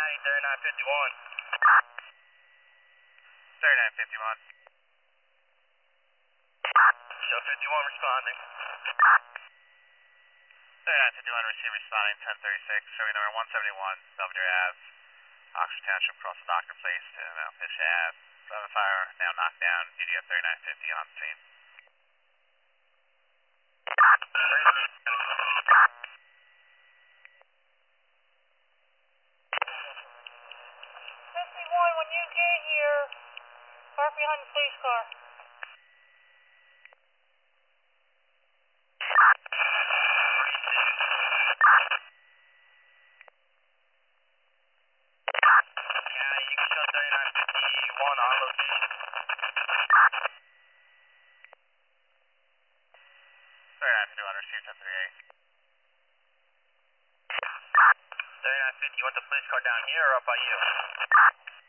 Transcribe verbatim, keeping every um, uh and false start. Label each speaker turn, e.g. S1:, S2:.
S1: County, thirty-nine fifty-one.
S2: thirty-nine fifty-one.
S1: Show fifty-one responding.
S2: thirty-nine fifty-one, receive responding, ten thirty-six, showing number one seventy-one, Belvedere Ave, Oxford Township, across the Docker Place to Mount Fish Ave. Driver fire now knocked down, U D F thirty-nine fifty on the scene.
S3: fifty-one, when you get here, park behind the police car.
S1: Yeah, you can show thirty-nine fifty-one on location.
S2: thirty-nine fifty-one, receive ten thirty-eight.
S1: thirty-nine fifty, you want the police car down here or up by you?